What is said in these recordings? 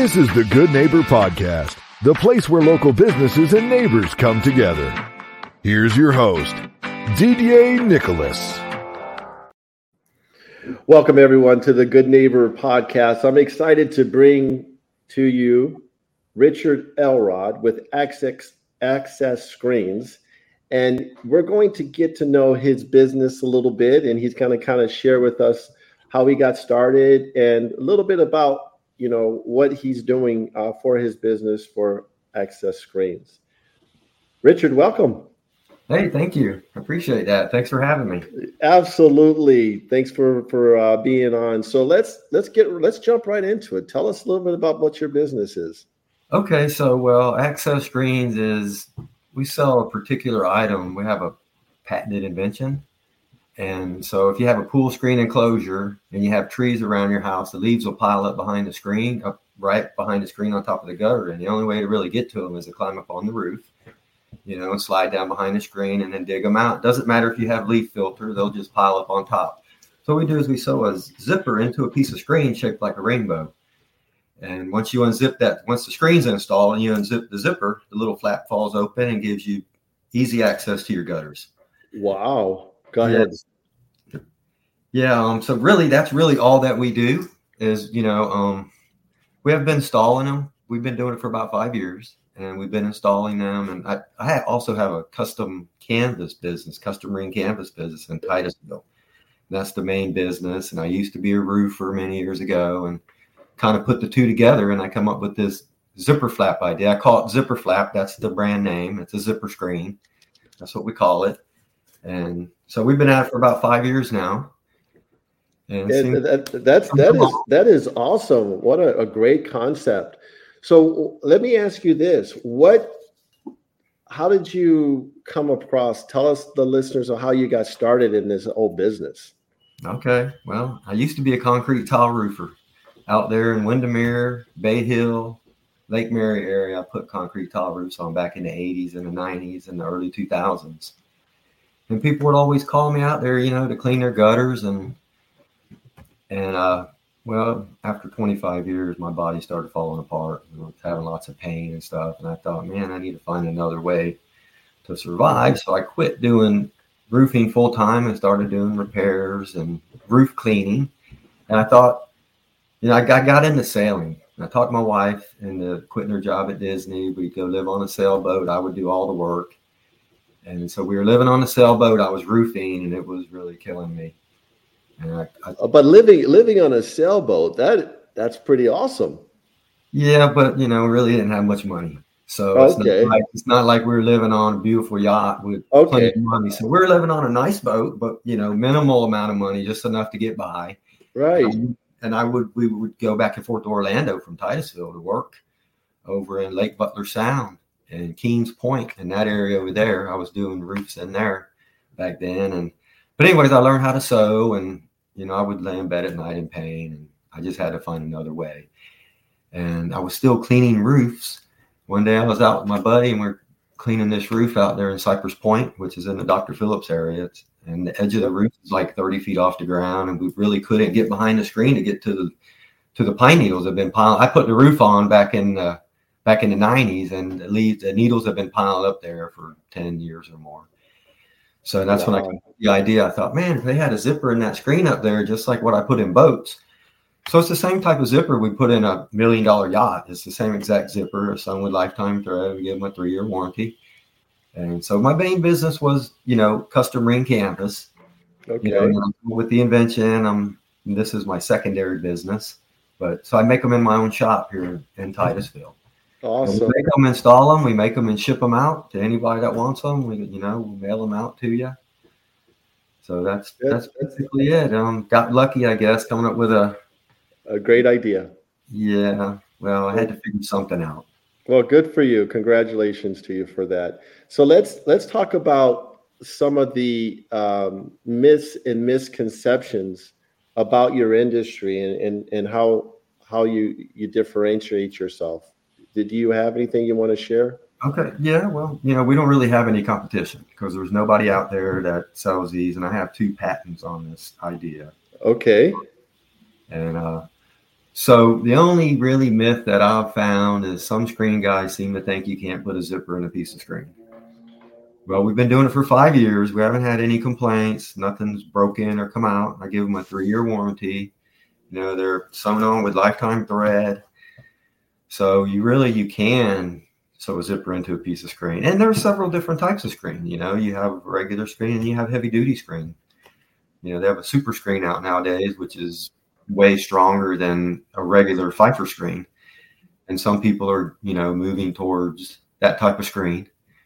This is the Good Neighbor Podcast, the place where local businesses and neighbors come together. Here's your host, Didier Nicholas. Welcome, everyone, to the Good Neighbor Podcast. I'm excited to bring to you Richard Elrod with Access Screens. And we're going to get to know his business a little bit, and he's going to kind of share with us how he got started and a little bit about what he's doing for his business for Access Screens. Richard, welcome. Hey, thank you. I appreciate that. Thanks for having me. Absolutely. Thanks for being on. So let's jump right into it. Tell us a little bit about what your business is. Okay, so Access Screens is we sell a particular item. We have a patented invention. And so if you have a pool screen enclosure and you have trees around your house, the leaves will pile up behind the screen, up right behind the screen on top of the gutter. And the only way to really get to them is to climb up on the roof, and slide down behind the screen and then dig them out. It doesn't matter if you have leaf filter, they'll just pile up on top. So what we do is we sew a zipper into a piece of screen shaped like a rainbow. And once you unzip that, once the screen's installed and you unzip the zipper, the little flap falls open and gives you easy access to your gutters. Wow. Go ahead. Yeah. So really, that's really all that we do is, we have been installing them. We've been doing it for about 5 years and we've been installing them. And I also have a custom ring canvas business in Titusville. That's the main business. And I used to be a roofer many years ago and kind of put the two together. And I come up with this zipper flap idea. I call it Zipper Flap. That's the brand name. It's a zipper screen. That's what we call it. And so we've been at it for about 5 years now. And that is awesome. What a great concept. So let me ask you this. How did you come across, tell us the listeners of how you got started in this old business? Okay. Well, I used to be a concrete tile roofer out there in Windermere, Bay Hill, Lake Mary area. I put concrete tile roofs on back in the 80s and the 90s and the early 2000s. And people would always call me out there, to clean their gutters. And after 25 years, my body started falling apart. I was having lots of pain and stuff. And I thought, man, I need to find another way to survive. So I quit doing roofing full time and started doing repairs and roof cleaning. And I thought, I got into sailing. I talked my wife into quitting her job at Disney. We'd go live on a sailboat. I would do all the work. And so we were living on a sailboat. I was roofing, and it was really killing me. And but living on a sailboat, that's pretty awesome. Yeah, but really didn't have much money. So it's not like we were living on a beautiful yacht with plenty of money. So we were living on a nice boat, but minimal amount of money, just enough to get by. Right. And we would go back and forth to Orlando from Titusville to work over in Lake Butler Sound and Keens Point in that area over there. I was doing roofs in there back then. But anyways, I learned how to sew and, I would lay in bed at night in pain and I just had to find another way. And I was still cleaning roofs. One day I was out with my buddy and we're cleaning this roof out there in Cypress Point, which is in the Dr. Phillips area. And the edge of the roof is like 30 feet off the ground. And we really couldn't get behind the screen to get to the pine needles that have been piled. I put the roof on back in the 90s and the needles have been piled up there for 10 years or more. So that's when I got the idea. I thought, man, if they had a zipper in that screen up there, just like what I put in boats. So it's the same type of zipper we put in $1 million yacht. It's the same exact zipper, some with lifetime thread. We give them a 3-year warranty. And so my main business was, custom ring canvas. Okay. With the invention, this is my secondary business. But so I make them in my own shop here in Titusville. Awesome. We make them, install them, we make them and ship them out to anybody that wants them. We mail them out to you. So that's basically it. Got lucky, I guess, coming up with a great idea. Yeah. Well, I had to figure something out. Well, good for you. Congratulations to you for that. So let's talk about some of the myths and misconceptions about your industry and how you differentiate yourself. Did you have anything you want to share? Okay. Yeah. Well, we don't really have any competition because there's nobody out there that sells these. And I have 2 patents on this idea. Okay. And So the only really myth that I've found is some screen guys seem to think you can't put a zipper in a piece of screen. Well, we've been doing it for 5 years. We haven't had any complaints. Nothing's broken or come out. I give them a 3-year warranty. They're sewn on with lifetime thread. So you can sew a zipper into a piece of screen. And there are several different types of screen. You have regular screen and you have heavy duty screen. They have a super screen out nowadays, which is way stronger than a regular Pfeiffer screen. And some people are, moving towards that type of screen.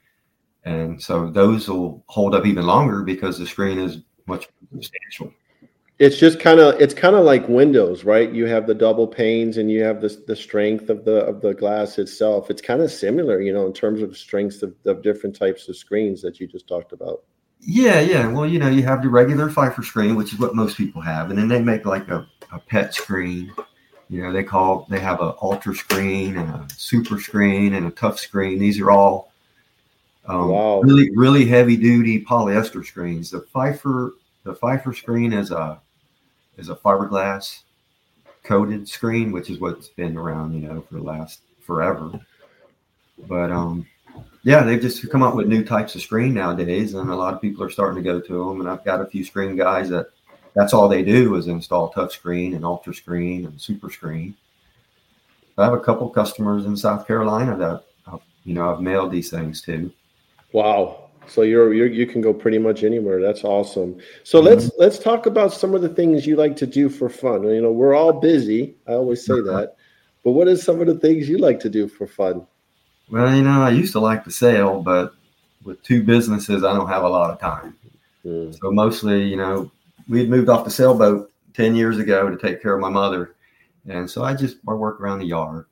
And so those will hold up even longer because the screen is much more substantial. It's kind of like windows, right? You have the double panes and you have the strength of the glass itself. It's kind of similar, in terms of strengths of different types of screens that you just talked about. Yeah. Well, you have the regular Pfeiffer screen, which is what most people have, and then they make like a pet screen. They have an ultra screen and a super screen and a tough screen. These are all really, really heavy duty polyester screens. The Pfeiffer screen is a fiberglass coated screen, which is what's been around, for the last forever. But they've just come up with new types of screen nowadays, and a lot of people are starting to go to them. And I've got a few screen guys that's all they do is install tough screen and ultra screen and super screen. I have a couple customers in South Carolina that I've mailed these things to. Wow. So you can go pretty much anywhere. That's awesome. So let's talk about some of the things you like to do for fun. We're all busy. I always say that. But what are some of the things you like to do for fun? Well, I used to like to sail, but with 2 businesses, I don't have a lot of time. So mostly, we had moved off the sailboat 10 years ago to take care of my mother. And so I work around the yard,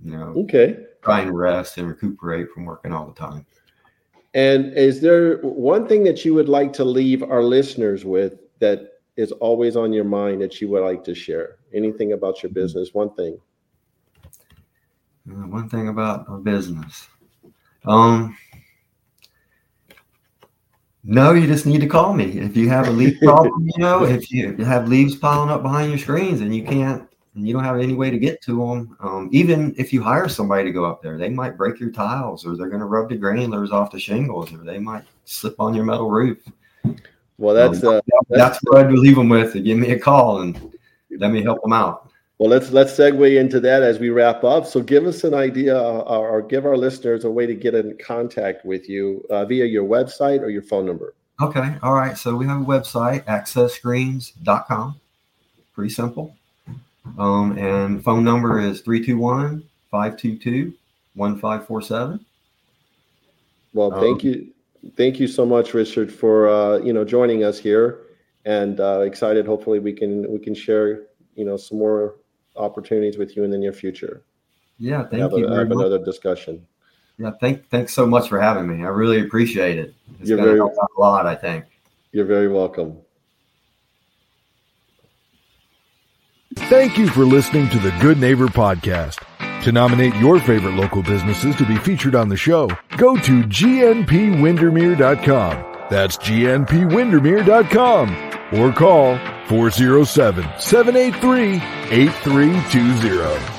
try and rest and recuperate from working all the time. And is there one thing that you would like to leave our listeners with that is always on your mind that you would like to share? Anything about your business? One thing. One thing about our business. No, you just need to call me. If you have a leak problem, if you have leaves piling up behind your screens and you don't have any way to get to them, even if you hire somebody to go up there, they might break your tiles, or they're going to rub the granulars off the shingles, or they might slip on your metal roof. Well, that's what I'd leave them with. Give me a call and let me help them out. Well, let's segue into that as we wrap up. So give us an idea or give our listeners a way to get in contact with you via your website or your phone number. Okay. All right. So we have a website, accessscreens.com. Pretty simple. And phone number is 321-522-1547. Well, thank you. Thank you so much, Richard, for joining us here, and excited. Hopefully we can share some more opportunities with you in the near future. Yeah, thank you. Have another discussion. Yeah, thanks so much for having me. I really appreciate it. It's going to help out a lot, I think. You're very welcome. Thank you for listening to the Good Neighbor Podcast. To nominate your favorite local businesses to be featured on the show, go to gnpwindermere.com. That's gnpwindermere.com. Or call 407-783-8320.